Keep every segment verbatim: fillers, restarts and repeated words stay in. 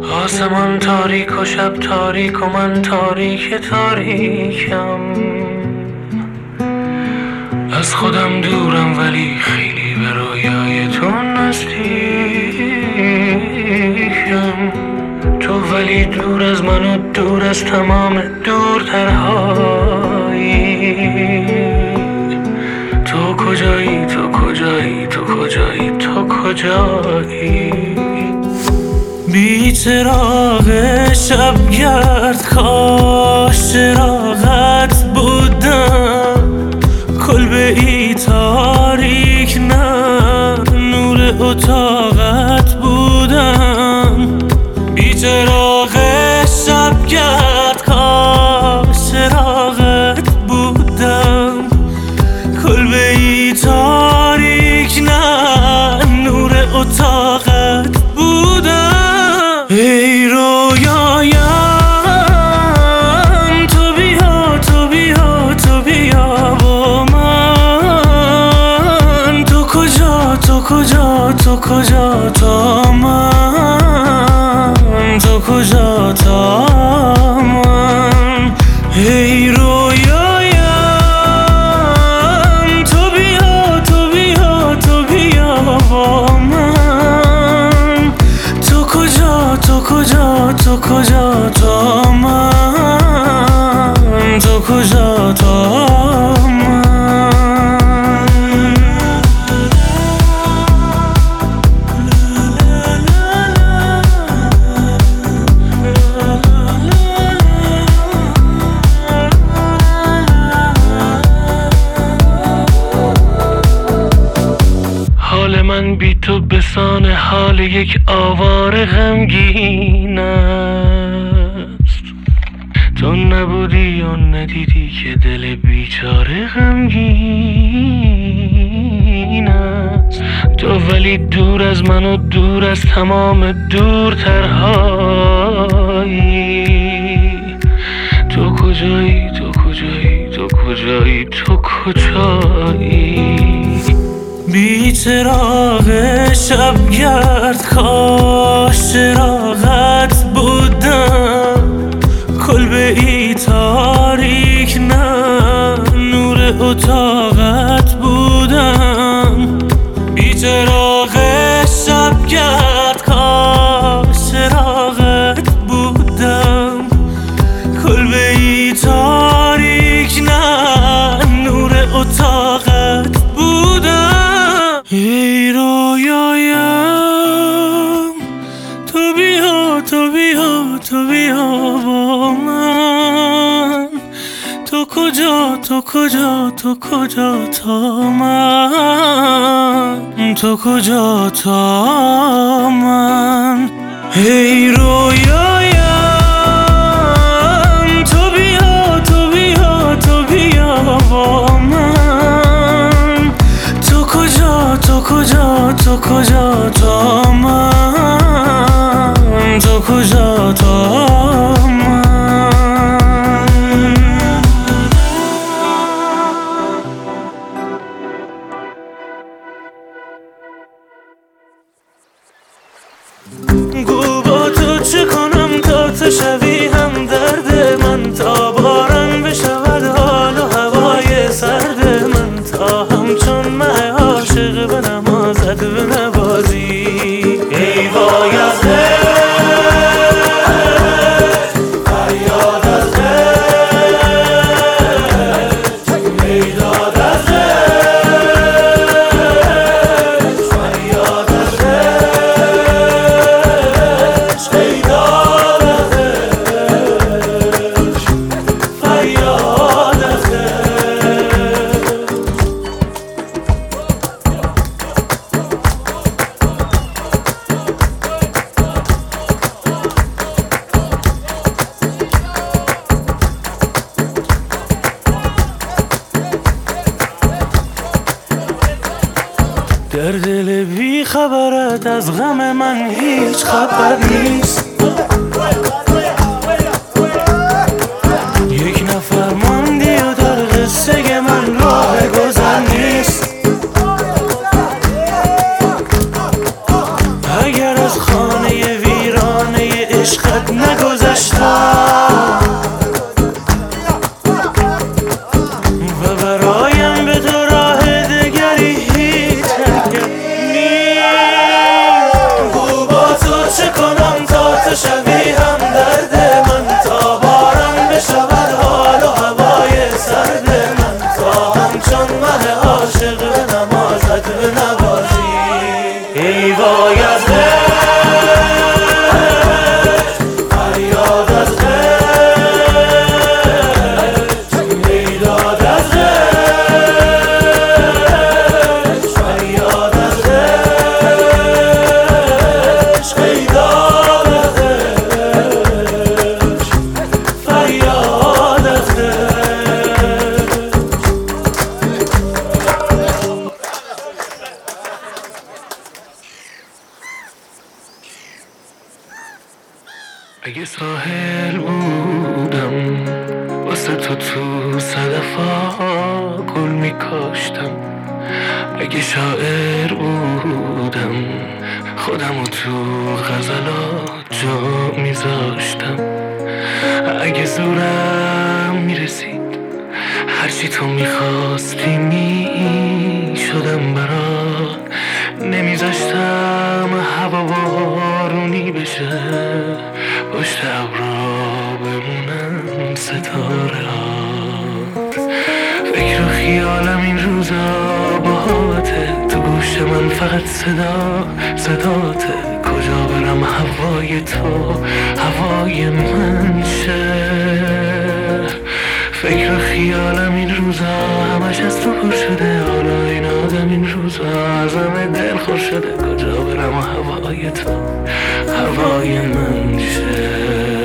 آسمان تاریک و شب تاریک و من تاریک تاریکم. از خودم دورم ولی خیلی به رویای تو نزدیکم. تو ولی دور از من و دور از تمام دورترهایی. تو کجایی تو کجایی تو کجایی تو کجایی؟ بی چراغ شبگرد کاش چراغت بودم. کلبه ای تاریک نه نور اتاقت بودم. بی چراغ شبگرد کاش چراغت بودم. کلبه ای تاریک نه نور اتاقت بودم. ای رویایم تو بیا تو بیا تو بیا با من. تو کجا تو کجا تو کجا تا من. تو کجا تا من. ای رویایم تو بیا تو بیا تو بیا با من. تو کجا تو کجا تو کجا تا من. تو کجا تا من. حال من بی تو بسان حال یک آواره غمگین است. تو نبودی یا ندیدی که دل بیچاره غمگین است. تو ولی دور از من و دور از تمام دورترهایی. تو کجایی تو کجایی تو کجایی تو کجایی؟ بی چراغ شبگرد کاش چراغت بودم. کلبه ای تاریک نه نور اتاقت بودم. بی چراغ شبگرد کاش چراغت بودم. کلبه ای تاریک نه نور اتاقت بودم. ای رویایم تو بیا تو بیا تو بیا با من. تو کجا تو کجا تو کجا تا من. تو کجا تا من. ای رویایم تو بیا تو بیا تو بیا با من. تو کجا تو کجا تو کجا تا من. تو کجا تا من. گو با تو چه کنم تا تو شوی هم درد من. تا باران بشود حال و هوای سرد من. تا همچون مه عاشق به نمازت بنوازی. ای وای از فریاد از ای داد از فریاد از ای داد از فریاد از در دل بی خبرت از غم من هیچ خبر نیست. یک نفر ماندی و در قصه من راه گذر نیست. اگر از خانه ویرانه عشقت نگذشتم و برایم به تو راه دگری هیچ حرکت نیست. گو با تو چه کنم تا تو شوی همدرد من، تا بارم بشود حال و هوای سرد من، تا همچون مه عاشق به نمازت بنوازی. ای وای از اگه ساحل بودم واسه تو تو صدفا گل میکاشتم، اگه شاعر بودم خودمو تو غزلات جا میذاشتم، اگه زورم میرسید هرچی تو میخواستی میشدم برات، نمیذاشتم هوا بارونی بشه پشت ابرا بمونن ستاره ها. فکر و خیالم این روزا باهاته، تو گوش من فقط صدا صداته. کجا برم هوای تو هوای من شه؟ فکر و خیالم این روزا همش از تو پر شده، حالا این آدم این روزا ازم دل خور شده. کجا برم هوای تو هوای من شه؟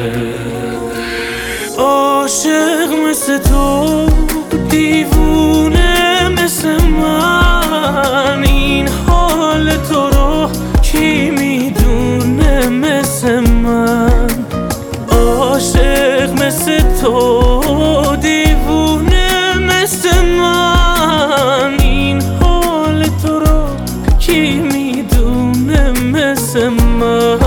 عاشق مثل تو دیوونه مثل من، این حال تو رو کی میدونه مثل من. عاشق مثل تو دیوونه مثل من، این حال تو رو کی میدونه مثل من.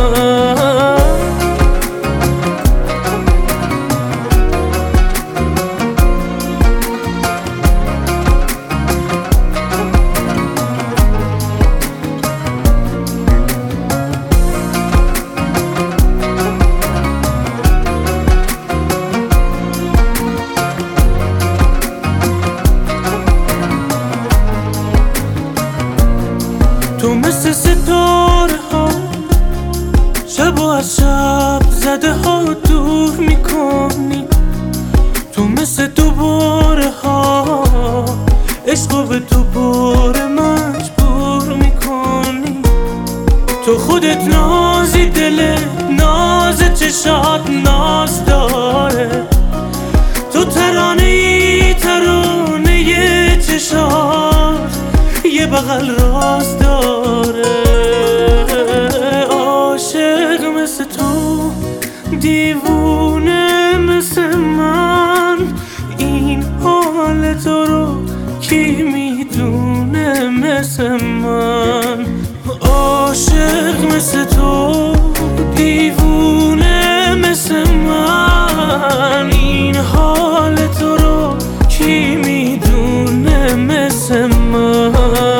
تو مثل ستاره ها شب و از شب زده ها دور میکنی، تو مثل دوباره ها عشق به تو باره مجبور میکنی. تو خودت نازی دل ناز چشات ناز داره، تو ترانه ای ترانه ی چشات یه بغل راز داره. عاشق مثل تو دیوونه مثل من، این حال تو رو کی میدونه مثل من. عاشق مثل تو دیوونه مثل من، این حال تو رو کی میدونه مثل من.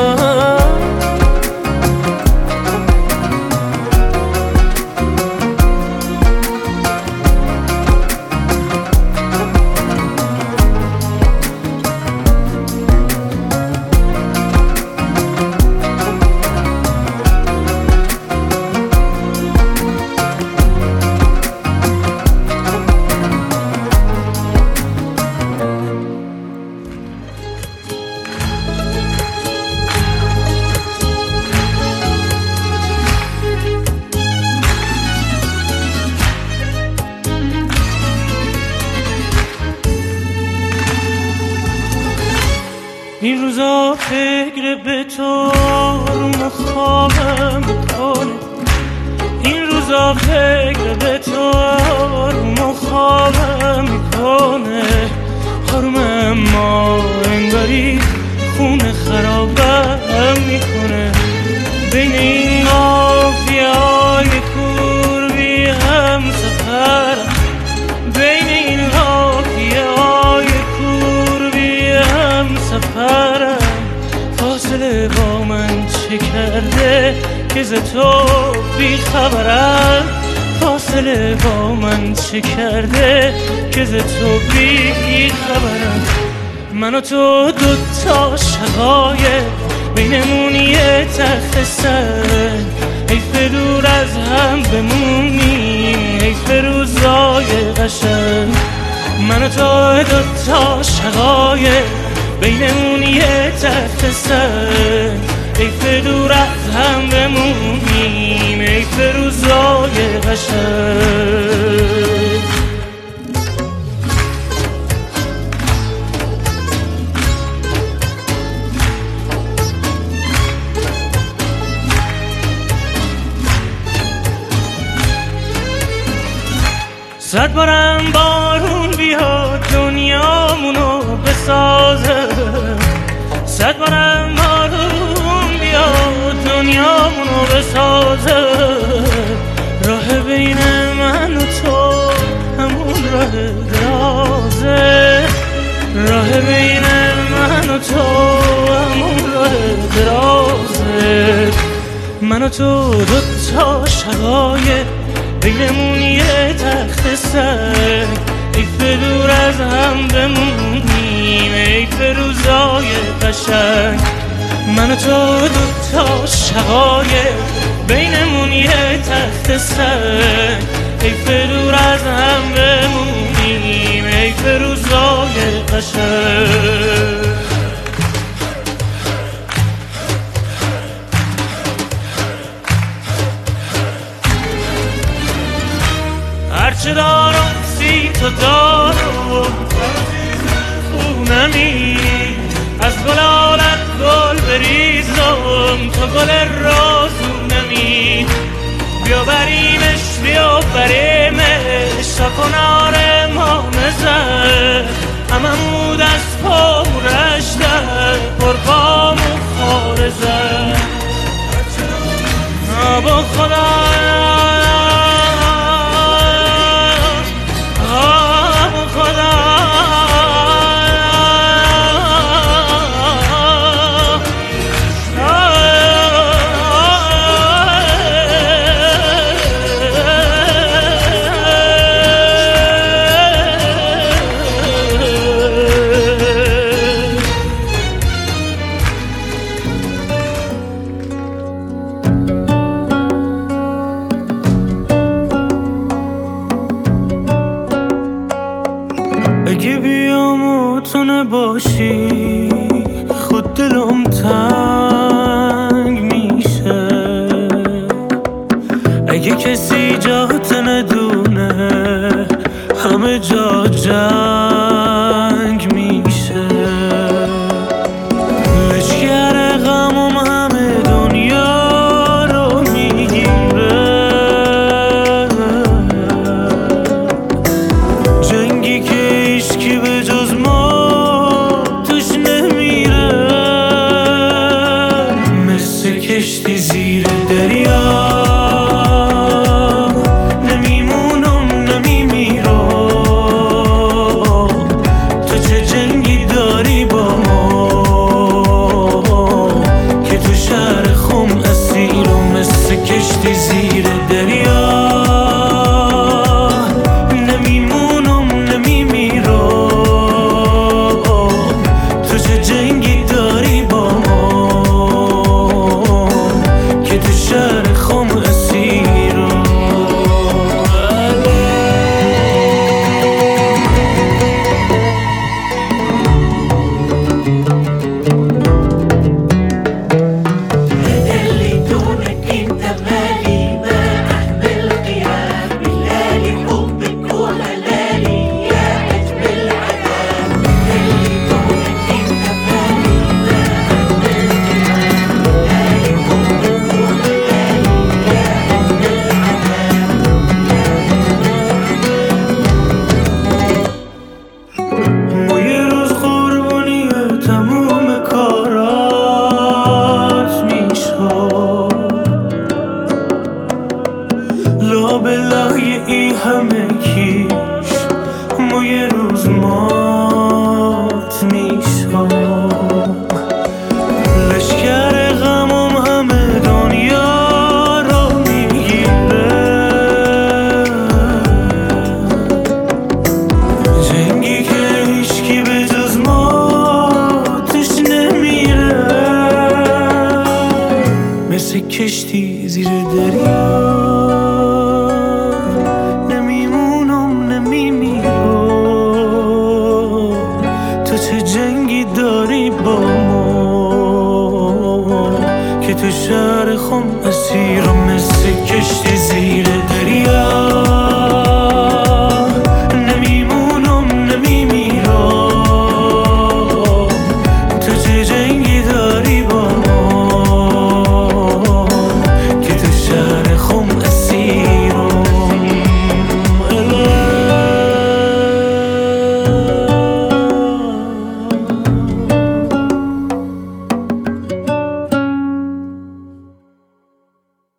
این روزا فکر به تو رو مخابم میکنه، این روزا فکر به تو رو مخابم میکنه. حرم ما انگاری خونه خرابم میکنه، بین این مافیای کور بی هم که ز تو بی خبرم، فاصله با من چه کرده که ز تو بی خبرم. من و تو دوتا شقایق بینمون یه تخت سنگ، حیف دور از هم بمونیم، حیف روزای قشنگ. من و تو دوتا شقایق بینمون یه تخت سنگ، حیف دور از هم بمونیم، حیف روزای قشنگ. صد بارم بارون بیاد دنیامونو بسازه، صد بارم بارون بیاد دنیامونو بسازه. راه بین من و تو همون راه درازه، راه بین من و تو همون راه درازه. من و تو دوتا شقایق بینمون یه تخت سنگ، حیف دور از هم بمونیم، حیف روزای قشنگ. من و تو دوتا شقایق بینمون یه تخت سنگ، حیف دور از هم بمونیم، حیف روزای قشنگ. هرچه دارم سی تو دارم، خونمی از گلالت گل بریزم، تو گل رازونمی. بیا بریمش بیا بریمش تا کنار ما مزه، هممو دست پا رشته پرقام و خارزه. با خدا اگه بیام و تو نباشی خود دلم تنگ میشه، اگه کسی جات ندونه همه جا جنگ میشه. لشگر غمم همه دنیا رو میگیره، جنگی که هیچکی به جز ما توش نمیره. مثل کشتی زیر دریا نمیمونم نمیمیرم، تو چه جنگی داری با ما که تو شهر خم اسیرم. مثل کشتی زیر دریا همه کیش ما یه روز ما